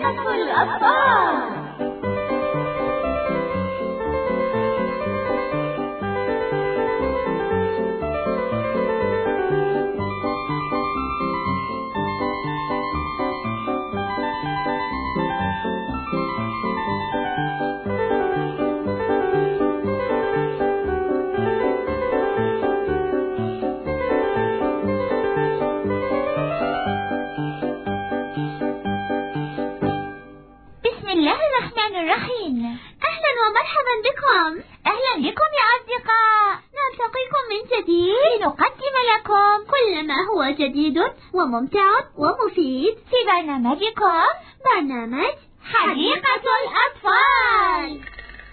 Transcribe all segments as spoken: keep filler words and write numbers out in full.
حديقة الأطفال. أهلا ومرحبا بكم. أهلا بكم يا أصدقاء، نلتقيكم من جديد لنقدم لكم كل ما هو جديد وممتع ومفيد في برنامجكم برنامج حديقة الأطفال.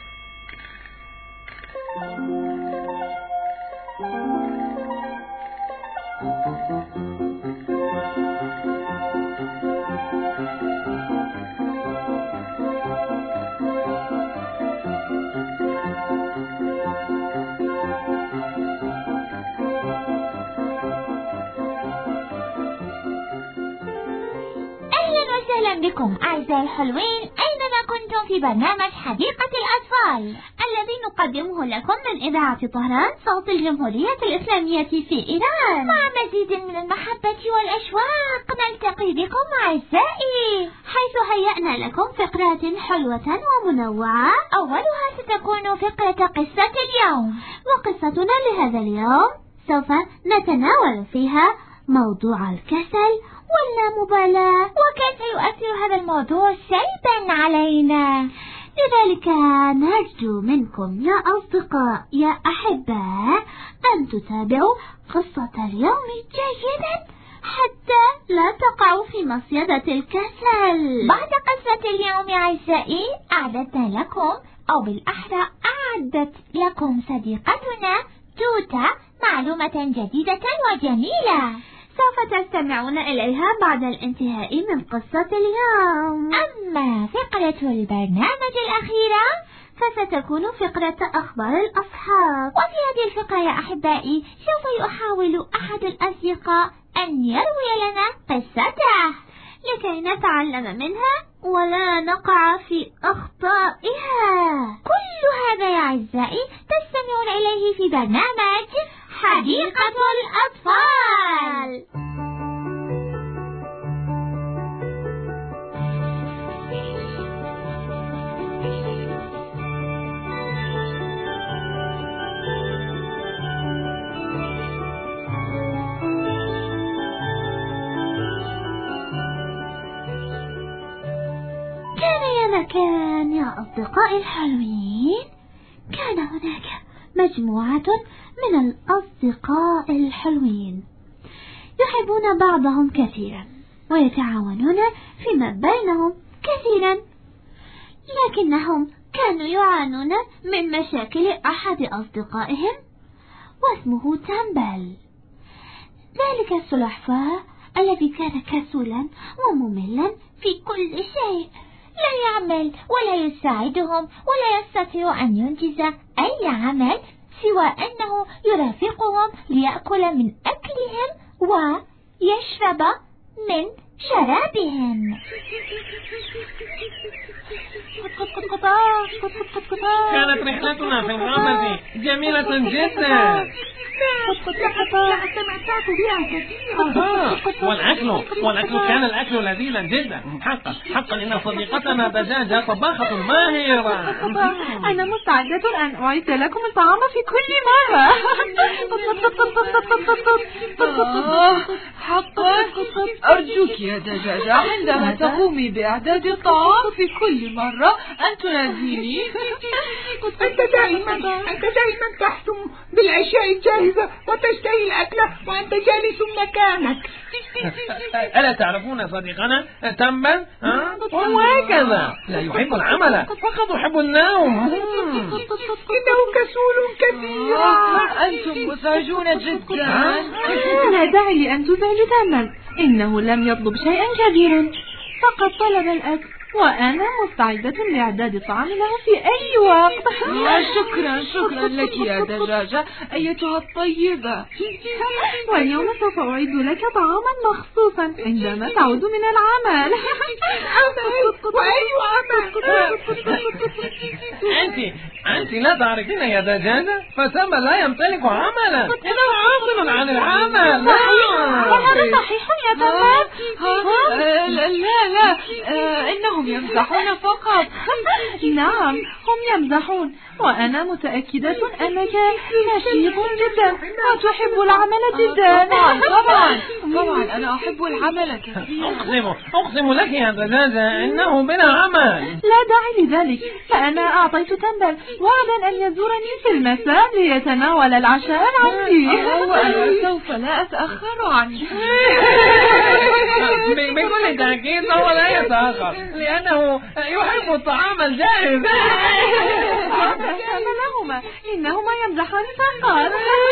أهلا بكم أعزائي الحلوين، أينما كنتم في برنامج حديقة الأطفال الذي نقدمه لكم من إذاعة طهران صوت الجمهورية الإسلامية في إيران. مع مزيد من المحبة والأشواق نلتقي بكم أعزائي، حيث هيأنا لكم فقرات حلوة ومنوعة. أولها ستكون فقرة قصة اليوم، وقصتنا لهذا اليوم سوف نتناول فيها موضوع الكسل واللامبالاة، وكيف يؤثر هذا الموضوع سلبا علينا. لذلك نرجو منكم يا أصدقاء يا أحباء أن تتابعوا قصة اليوم جيدا حتى لا تقعوا في مصيدة الكسل. بعد قصة اليوم أعزائي أعددنا لكم، أو بالأحرى أعدت لكم صديقتنا توتا معلومة جديدة وجميلة سوف تستمعون إليها بعد الانتهاء من قصة اليوم. أما فقرة البرنامج الأخيرة فستكون فقرة أخبار الأصحاب. وفي هذه الفقرة يا أحبائي سوف يحاول أحد الأصدقاء أن يروي لنا قصته لكي نتعلم منها ولا نقع في أخطائها. كل هذا يا أعزائي تستمعون إليه في برنامج حديقة الأطفال. كان يا مكان يا أصدقائي الحلوين، كان هناك مجموعة من الأصدقاء الحلوين يحبون بعضهم كثيرا ويتعاونون فيما بينهم كثيرا، لكنهم كانوا يعانون من مشاكل أحد أصدقائهم واسمه تنبل، ذلك السلحفاة الذي كان كسولا ومملا في كل شيء، لا يعمل ولا يساعدهم ولا يستطيع أن ينجز أي عمل سوى أنه يرافقهم ليأكل من أكلهم ويشرب من شرابهم. كانت رحلتنا في الغابة جميلة جدا. والأكل والأكل كان الأكل لذيذا جدا حقا حقا. إن صديقتنا دجاجة طباخة ماهرة. أنا مستعدة أن أعيد لكم الطعام في كل مرة. حقا أرجوك يا دجاجة عندما تقومي بإعداد الطعام في كل مرة أن تناديني. أنت دائما أنت دائما تحتم بالأشياء الجاهزة وتشتهي الأكل وأنت جالس مكانك. ألا تعرفون صديقنا تنبل وهو هكذا لا يحب العمل فقط يحب النوم. إنه كسول كثير. أنتم مزعجون جدا. لا داعي لأن تزعجوا تنبل، إنه لم يطلب شيئا كبيرا، فقط طلب الأكل وأنا مستعدة لإعداد الطعام له في أي وقت. شكرا شكرا لك يا دجاجة أيتها الطيبة. واليوم سوف أعد لك طعاما مخصوصا عندما تعود من العمل. وأي عمل؟ أنت أنت لا تعرفين يا دجاجة، فسام لا يمتلك عملا، إنه عاطل عن العمل. وهذا صحيح يا تمام؟ لا لا لا إنهم يمزحون فقط. نعم هم يمزحون، وأنا متأكدة أنك نشيط جدا وتحب العمل جدا. طبعا طبعا طبعا أنا أحب العمل كثيرا. أقسم أقسم لك يا دجاجة إنه بلا عمل. لا داعي لذلك، فأنا أعطيت تنبل وعدا أن يزورني في المساء ليتناول العشاء عندي. وأنا سوف لا أتأخر عنه. بكل تأكيد هو لا يتأخر لأنه يحب الطعام الجاهز. لهما إنهما يمزحان فقط.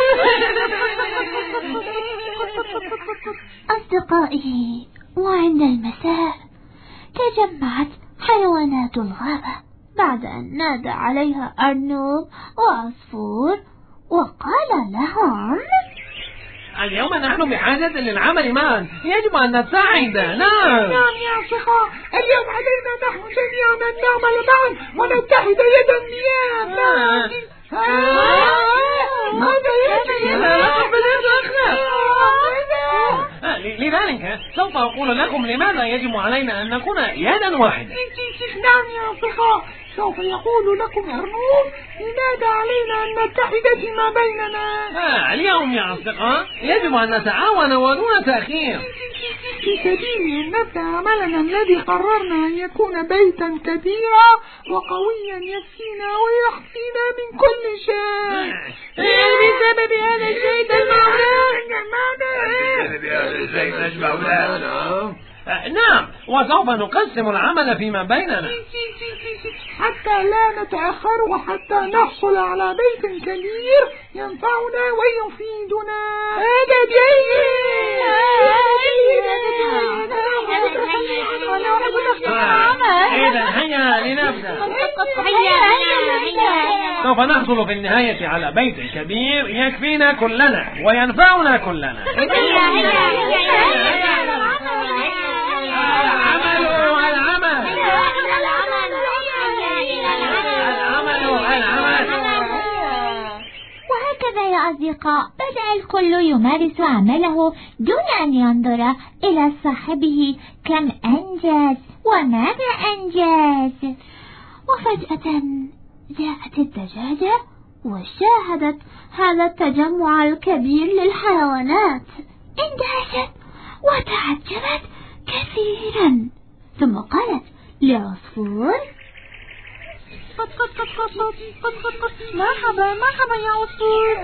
أصدقائي، وعند المساء تجمعت حيوانات الغابة بعد أن نادى عليها أرنب وعصفور وقال لهم: اليوم نحن بحاجة للعمل معا، يجب أن نتساعد. نعم نعم يا أصدقاء، اليوم علينا نحن جميعا أن نعمل معا ونتحد يدا بيد. ماذا يجري؟ لذلك سوف أقول لكم لماذا يجب علينا أن نكون يدا واحدة. نعم يا أصدقاء، سوف يقول لكم أرنوب لماذا علينا أن نتحد فيما بيننا. آه اليوم يا أصدقاء يجب أن نتعاون ودون تأخير في سبيل أن نبدأ عملنا الذي قررنا أن يكون بيتا كبيرا وقويا يكفينا ويحفينا من كل شيء. بسبب هذا الشيء تجمعنا. نعم، وسوف نقسم العمل فيما بيننا حتى لا نتأخر وحتى نحصل على بيت كبير ينفعنا ويفيدنا. هذا جيد. إذا هيا لنبدأ. سوف نحصل في النهاية على بيت كبير يكفينا كلنا وينفعنا كلنا. وهكذا يا أصدقاء بدأ الكل يمارس عمله دون أن ينظر إلى صاحبه كم أنجز وماذا أنجز. وفجأة جاءت الدجاجة وشاهدت هذا التجمع الكبير للحيوانات. اندهشت وتعجبت كثيرا، ثم قالت لعصفور: مرحبا مرحبا يا عصفور،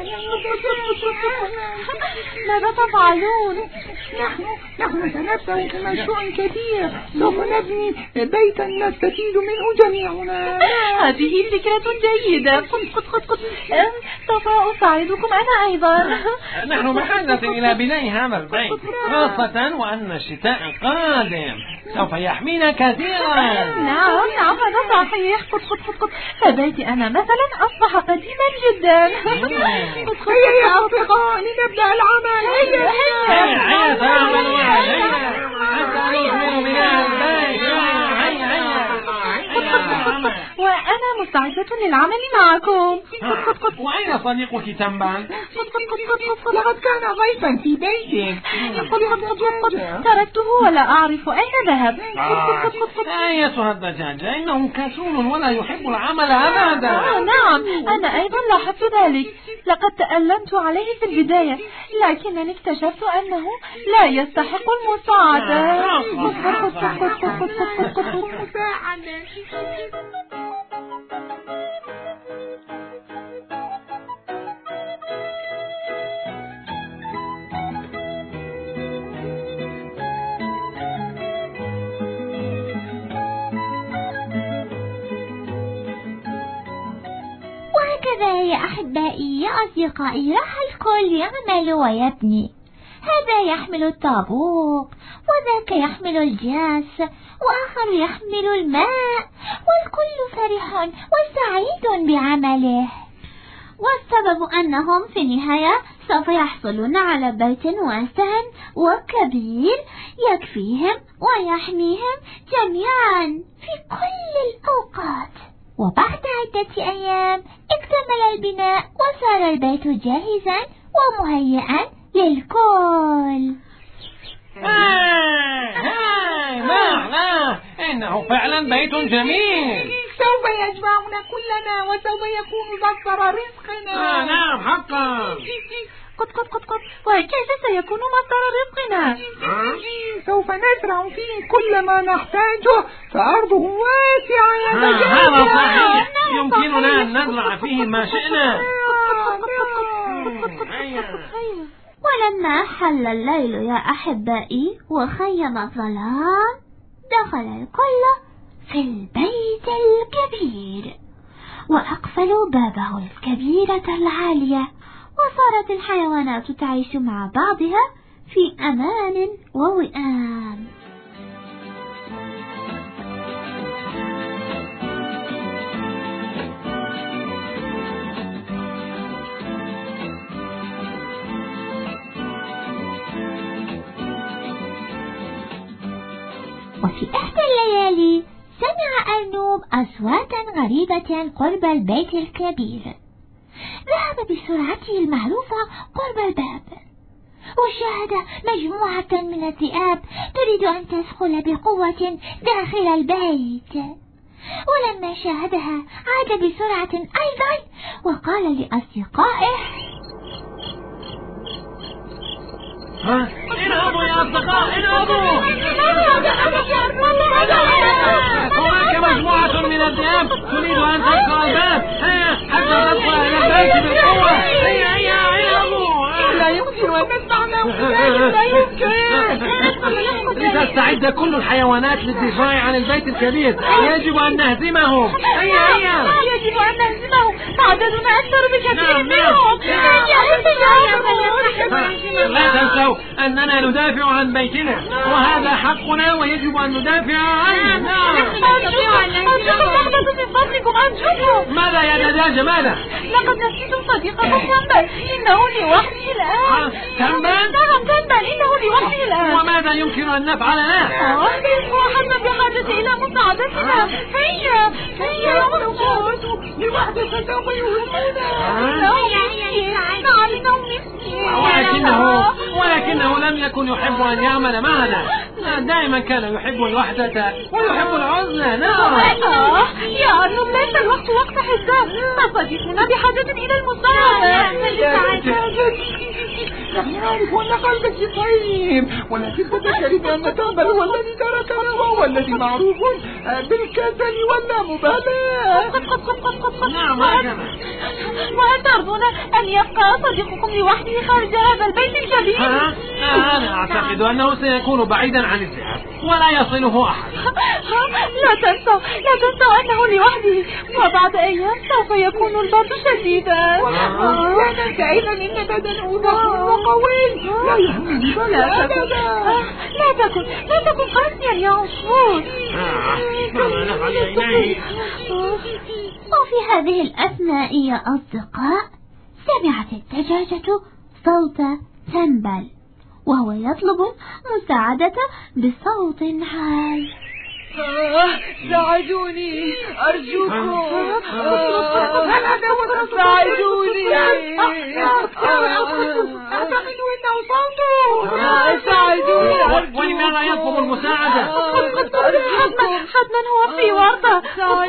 ماذا تفعلون؟ نحن نحن سنبدأ في مشروع كبير، سوف نبني بيتا نستفيد منه جميعنا. هذه فكرة جيدة. سوف أساعدكم أنا أيضا. نحن بحاجة إلى بناء هذا البيت، خاصة وأن الشتاء قادم سوف يحمينا كثيرا. نعم نعم هذا صحيح. فبيتي أنا مثلا أصبح قديما جدا. هيا يا أصدقاء لنبدأ العمل. هيا هيا هيا تعملوا هيا حتى نكمل بناء البيت. هيا هيا وأنا مستعدة للعمل معكم. وأين صديقك تنبل؟ لقد كان ضيفا في بيتك. تركته ولا أعرف أين ذهب. أيتها الدجاجة إنه كسول ولا يحب العمل أبدا. آه نعم أنا أيضا لاحظت ذلك. لقد تألمت عليه في البداية، لكنني اكتشفت أنه لا يستحق المساعدة. وهكذا يا أحبائي يا أصدقائي راح الكل يعمل ويبني. هذا يحمل الطابوق وذاك يحمل الجاس وآخر يحمل الماء، والكل فرح وسعيد بعمله. والسبب أنهم في النهاية سوف يحصلون على بيت واسع وكبير يكفيهم ويحميهم جميعا في كل الأوقات. وبعد عدة أيام اكتمل البناء وصار البيت جاهزا ومهيئا للكل. لا لا إنه فعلا بيت جميل، سوف يجمعنا كلنا وسوف يكون مصدر رزقنا. آه نعم حقا. قد قد قد قد وكيف سيكون مصدر رزقنا؟ سوف نزرع فيه كل ما نحتاجه، فأرضه واسعة يا آه هذا صحيح، يمكننا أن نزرع فيه ما شئنا. ولما حل الليل يا أحبائي وخيم الظلام، دخل الكل في البيت الكبير وأقفلوا بابه الكبيرة العالية، وصارت الحيوانات تعيش مع بعضها في أمان ووئام. وفي إحدى الليالي سمع أرنوب أصواتا غريبة قرب البيت الكبير. ذهب بسرعته المعروفة قرب الباب، وشاهد مجموعة من الذئاب تريد أن تدخل بقوة داخل البيت. ولما شاهدها عاد بسرعة أيضا وقال لأصدقائه: انهضوا يا أصدقاء، انهضوا! هناك مجموعة من الذئاب تريد أن تدخل الباب حتى تدخل إلى البيت بالقوة. هيا هيا انهضوا! لا يمكن أن نسمع لهم، لا يمكن. لتستعد كل الحيوانات للدفاع عن البيت الكبير، يجب أن نهزمهم. هيا هيا يجب أن نهزمهم، عددنا أكثر بكثير منهم. لا تنسوا أننا ندافع عن بيتنا، وهذا حقنا ويجب أن ندافع عنه. ماذا يا دجاجة ماذا؟ لقد نسيتم صديقكم تنبل، إنه لوحده الآن. تنبل؟ نعم تنبل، إنه لوحده الآن. وماذا يمكن أن نفعل الآن؟ هو حتى بحاجة إلى مساعدتنا. هيا هيا لوحده سوف يهزمنا. ولكنه ولكنه لم يكن يحب أن يعمل معنا، دائما كان يحب الوحدة ويحب العزلة. نعم يا أرنوب، ليس الوقت وقت حساب، فصديقنا بحاجة إلى المساعدة. نحن نعرف أن قلبك طيب، ولكن تذكري بأن تنبل هو الذي تركنا، وهو الذي معروف بالكسل واللامبالاة. قد قد قد قد قد قد نعم هكذا. وهل ترضون أن يبقى صديقكم لوحده خارج هذا البيت الكبير؟ ها؟ أنا أعتقد أنه سيكون بعيدا عن الذئاب ولا يصله أحد. لا تنسوا لا تنسوا أنه لوحده، وبعد أيام سوف يكون البرد شديدا. لا ننسى أيضا أن بدنه ضخم وقوي، لا يهمني لا تكن لا تكن لا تكن قاسيا يا عصفور. ماذا نفعل إليه؟ وفي هذه الأثناء يا أصدقاء سمعت الدجاجة صوت تنبل وهو يطلب مساعدة بصوت عال. ساعدوني أرجوكم، ساعدوني. أعتقد أنه صوته. ساعدوني. ولماذا يطلب المساعدة؟ حتما هو في ورطة.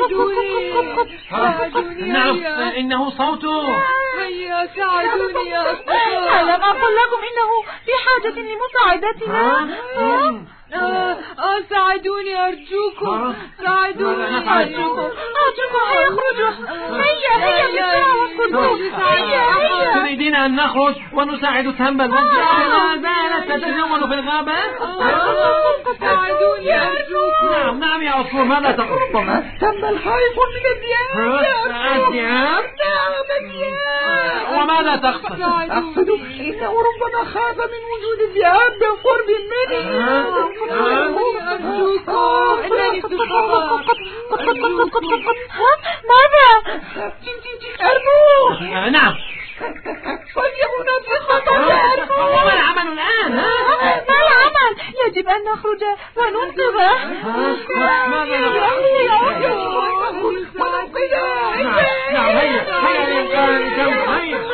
ساعدوني. نعم إنه صوته. هيا ساعدوني يا أصدقاء. ألم أقل لكم إنه في حاجة لمساعدتنا؟ آه آه ساعدوني أرجوكم، ساعدوني أرجوكم أرجوكم. هيا اخرجوا، هيا هيا هيا. تريدين أن نخرج ونساعد تنبل ما زالت تتجول في الغابة؟ ساعدوني أرجوكم. نعم نعم يا عصفور، ماذا تقول؟ تنبل خايف من الذئاب. الذئاب؟ نعم الذئاب. وماذا تقصد؟ أقصد إنه ربما خاف من وجود الذئاب بالقرب منه. أرجوكم ماذا؟ أرنوح. نعم. فليكن في خطر يا أرنوح. وما العمل الآن؟ ما العمل؟ يجب أن نخرج وننقذه. ماذا نفعل؟ نعم هيا هيا هيا.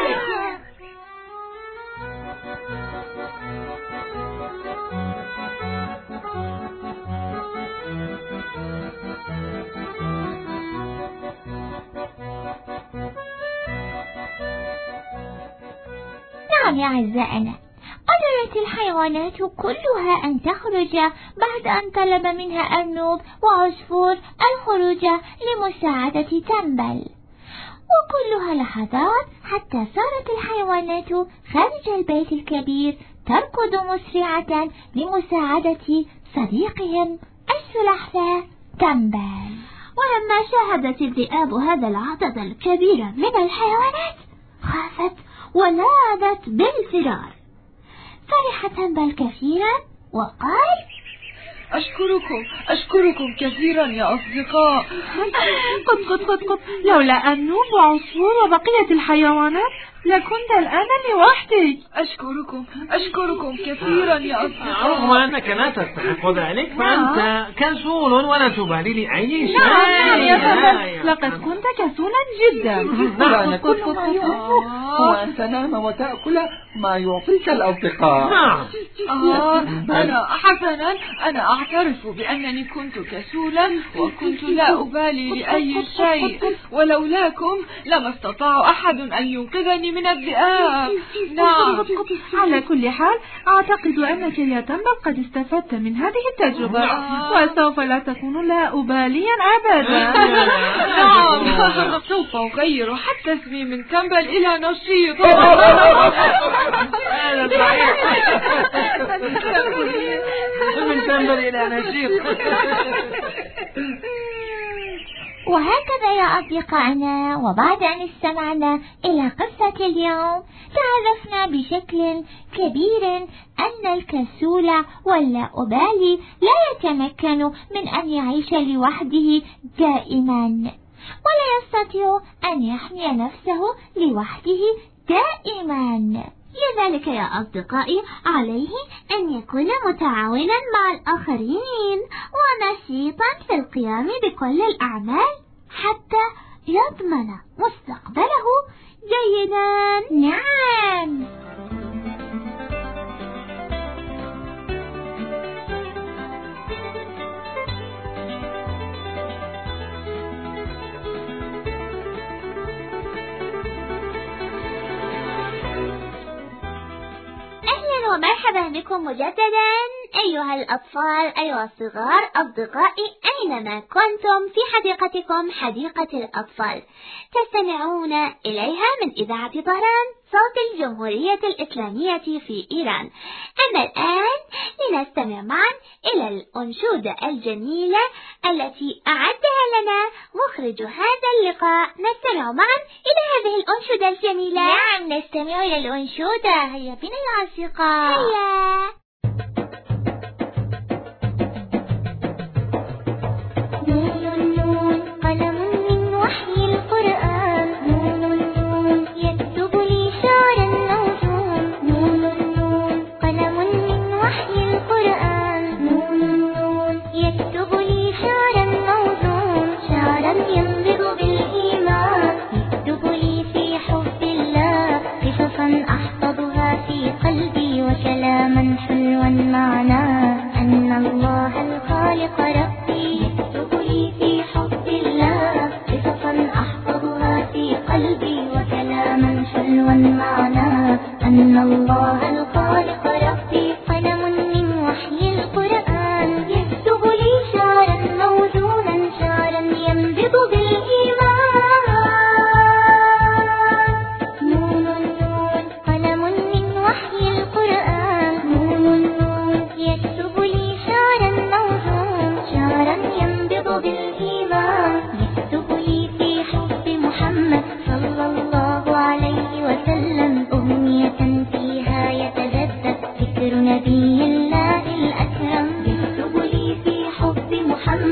نعم يا أعزائنا، قررت الحيوانات كلها أن تخرج بعد أن طلب منها أرنب وعصفور الخروج لمساعدة تنبل، وكلها لحظات حتى صارت الحيوانات خارج البيت الكبير تركض مسرعة لمساعدة صديقهم السلحفاة تنبل. ولما شاهدت الذئاب هذا العدد الكبير من الحيوانات خافت ونادت بالفرار. فرح تنبل كثيرا وقال: أشكركم أشكركم كثيرا يا أصدقاء. قد قد قد قد لولا أرنوب وعصفور وبقية الحيوانات لكنت الآن لوحدي. أشكركم أشكركم كثيرا يا أصدقاء. رغم أنك لا تستحق ذلك فأنت كسول ولا تبالي لأي شيء. نعم يا فندم، لقد كنت كسولا جدا. كان كل ما يهمك هو أن تنام وتأكل ما يعطيك الأصدقاء. نعم. آه أنا حسنا أنا أعترف بأنني كنت كسولا وكنت لا أبالي لأي شيء، ولولاكم لما استطاع أحد أن ينقذني من الذئاب. نعم، على كل حال أعتقد أنك يا تنبل قد استفدت من هذه التجربة وسوف لا تكون لا أباليا أبدا. نعم، سوف أغير حتى اسمي من تنبل إلى نشيط. من تنبل إلى نشيط. وهكذا يا أصدقائنا، وبعد أن استمعنا إلى قصة اليوم تعرفنا بشكل كبير أن الكسول واللا أبالي لا يتمكن من أن يعيش لوحده دائما، ولا يستطيع أن يحمي نفسه لوحده دائما. لذلك يا أصدقائي عليه أن يكون متعاونا مع الآخرين ونشيطا في القيام بكل الأعمال حتى يضمن مستقبله جيدا. نعم. ومرحبا بكم مجددا أيها الأطفال، أيها الصغار، أصدقائي أينما كنتم في حديقتكم حديقة الأطفال تستمعون إليها من إذاعة طهران صوت الجمهورية الإسلامية في إيران. أما الآن لنستمع معا إلى الأنشودة الجميلة التي أعدها لنا مخرج هذا اللقاء. نستمع معا إلى هذه الأنشودة الجميلة. نعم، نستمع إلى الأنشودة. هيا بنا يا أصدقاء. هيا. نبي الله الأكرم يكتب لي في حب محمد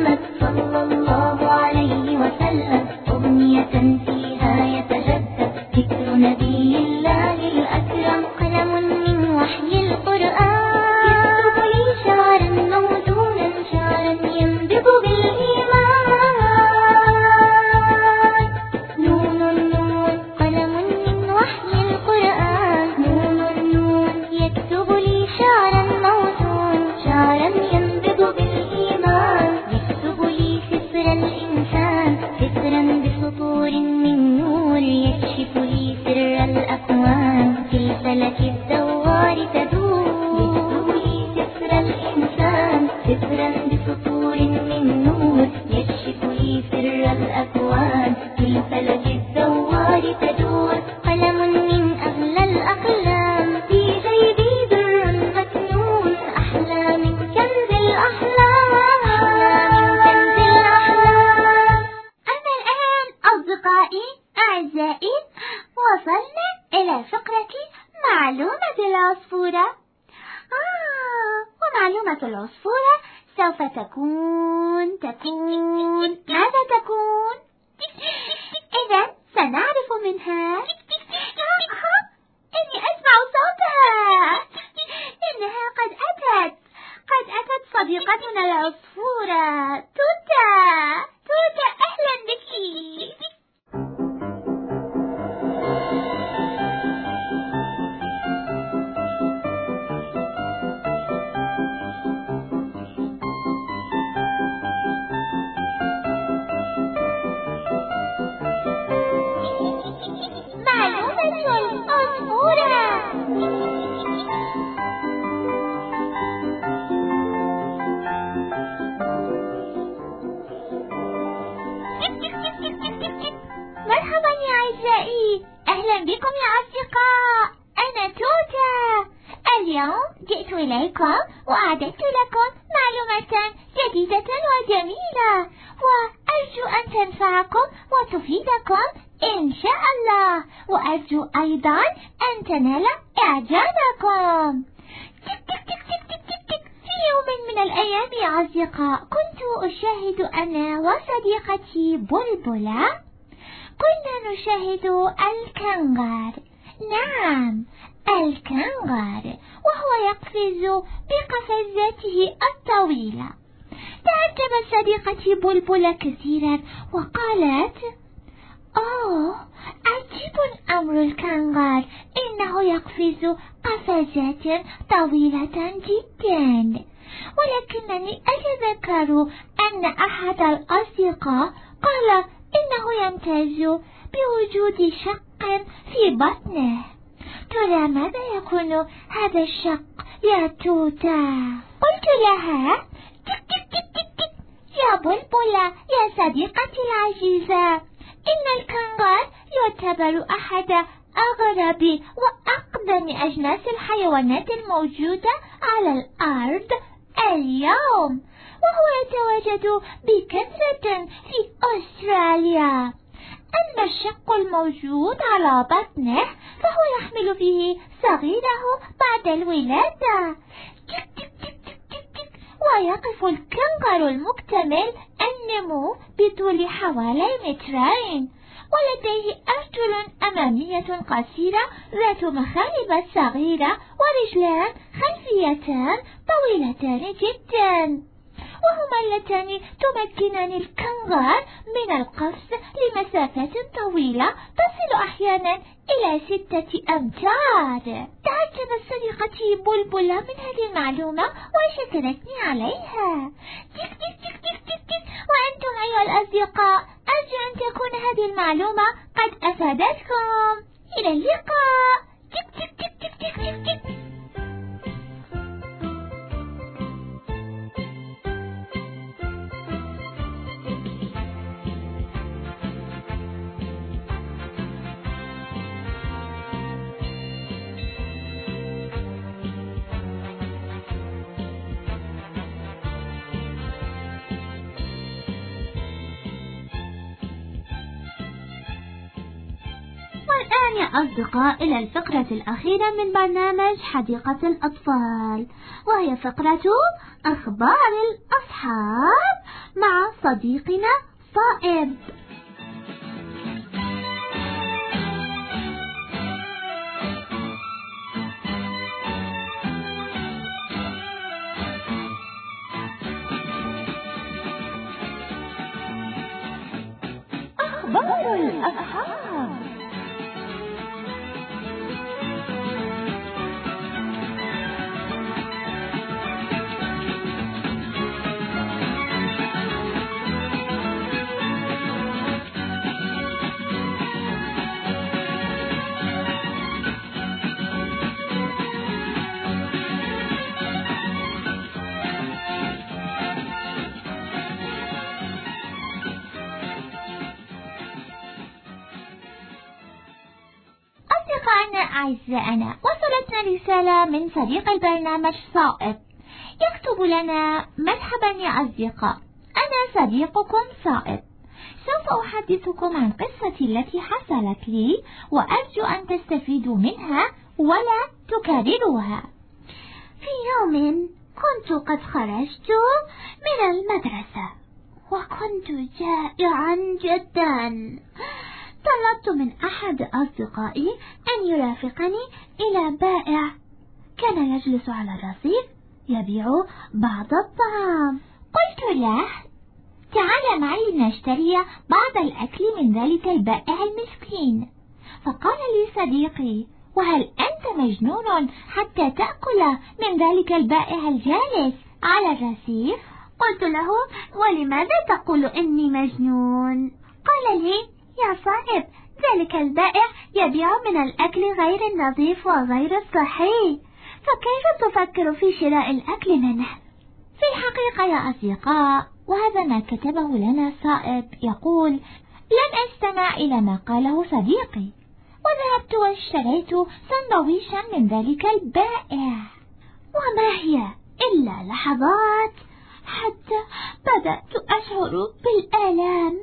سترا بسطور من نور يكشف لي سر الأكوان في الفلك الدوار تدور قلم من أغلى الأقلام في جيبي در مكنون أحلى من كنز الأحلام كنز الأحلام. أما الآن أصدقائي أعزائي وصلنا إلى فقرة معلومة العصفورة. آه ومعلومة العصفورة سوف تكون تكون ماذا تكون؟ إذا سنعرف منها. إني أسمع صوتها، إنها قد أتت قد أتت صديقتنا العصفورة توتا. توتا أهلا بك. مرحبا يا أعزائي، أهلا بكم يا أصدقاء. أنا توتا. اليوم جئت إليكم وأعددت لكم معلومة جديدة وجميلة، وأرجو أن تنفعكم وتفيدكم إن شاء الله، وأرجو أيضا أن تنال إعجابكم. في يوم من الأيام يا أصدقاء كنت أشاهد أنا وصديقتي بلبلة، كنا نشاهد الكنغر. نعم الكنغر، وهو يقفز بقفزاته الطويلة. تعجبت صديقتي بلبلة كثيرا وقالت: أوه عجيب أمر الكنغر، إنه يقفز قفزات طويلة جدا. ولكنني أتذكر أن أحد الأصدقاء قال إنه يمتاز بوجود شق في بطنه. ترى ماذا يكون هذا الشق يا توتا؟ قلت لها: تك تك تك تك تك يا بلبلة يا صديقتي العزيزة، إن الكنغر يعتبر أحد أغرب وأقدم أجناس الحيوانات الموجودة على الأرض اليوم، وهو يتواجد بكثرة في أستراليا. أما الشق الموجود على بطنه فهو يحمل فيه صغيره بعد الولادة. تك تك تك تك تك تك. ويقف الكنغر المكتمل النمو بطول حوالي مترين، ولديه أرجل أمامية قصيرة ذات مخالب صغيرة ورجلان خلفيتان طويلتان جدا، وهما اللتان تمكنان الكنغر من القفز لمسافات طويلة تصل أحيانا إلى ستة أمتار. تعجبت صديقتي بلبلة من هذه المعلومة وشكرتني عليها. تك تك تك تك تك تك. وأنتم أيها الأصدقاء، أرجو أن تكون هذه المعلومة قد أفادتكم. إلى اللقاء. تك تك تك تك تك تك تك. والآن يا أصدقاء إلى الفقرة الأخيرة من برنامج حديقة الأطفال، وهي فقرة أخبار الأصحاب مع صديقنا صائب. أخبار الأصحاب. أعزائنا، وصلتنا رسالة من صديق البرنامج صائب يكتب لنا: مرحبا يا أصدقاء، أنا صديقكم صائب، سوف أحدثكم عن قصتي التي حصلت لي وأرجو أن تستفيدوا منها ولا تكرروها. في يوم كنت قد خرجت من المدرسة وكنت جائعا جدا. طلبت من أحد أصدقائي أن يرافقني إلى بائع كان يجلس على الرصيف يبيع بعض الطعام. قلت له: تعال معي لنشتري بعض الأكل من ذلك البائع المسكين. فقال لي صديقي: وهل أنت مجنون حتى تأكل من ذلك البائع الجالس على الرصيف؟ قلت له: ولماذا تقول إني مجنون؟ قال لي: يا صاحب، ذلك البائع يبيع من الأكل غير النظيف وغير الصحي، فكيف تفكر في شراء الأكل منه؟ في الحقيقة يا أصدقاء، وهذا ما كتبه لنا صائب، يقول: لن أستمع إلى ما قاله صديقي، وذهبت واشتريت سندويشا من ذلك البائع. وما هي إلا لحظات حتى بدأت أشعر بالآلام.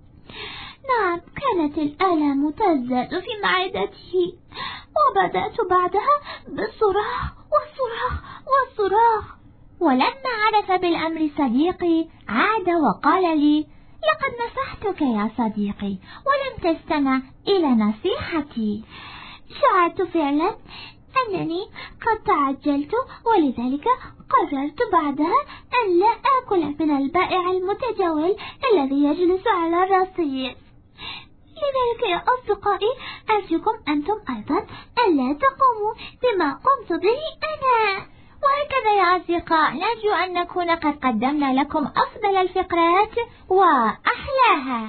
نعم، كانت الآلام تزداد في معدتي، وبدأت بعدها بالصراخ والصراخ والصراخ. ولما عرف بالأمر صديقي عاد وقال لي: لقد نصحتك يا صديقي ولم تستمع إلى نصيحتي. شعرت فعلا أنني قد تعجلت، ولذلك قررت بعدها أن لا آكل من البائع المتجول الذي يجلس على الرصيف. لذلك يا أصدقائي، أرجوكم أنتم أيضا ألا تقوموا بما قمت به أنا. وهكذا يا أصدقاء، نرجو أن نكون قد قدمنا لكم أفضل الفقرات وأحلاها.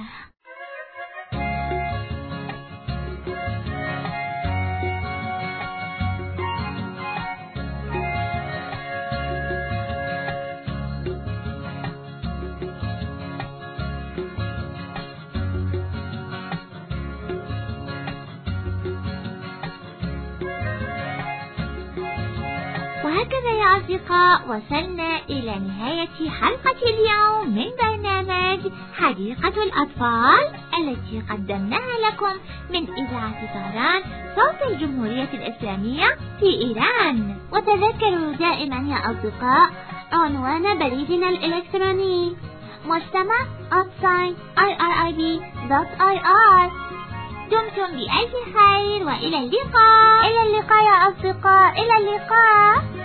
وهكذا يا أصدقاء، وصلنا إلى نهاية حلقة اليوم من برنامج حديقة الأطفال التي قدمناها لكم من إذاعة طهران صوت الجمهورية الإسلامية في إيران. وتذكروا دائما يا أصدقاء عنوان بريدنا الإلكتروني مجتمع آت آي آر آي بي دوت آي آر. دمتم بألف خير وإلى اللقاء. إلى اللقاء يا أصدقاء، إلى اللقاء.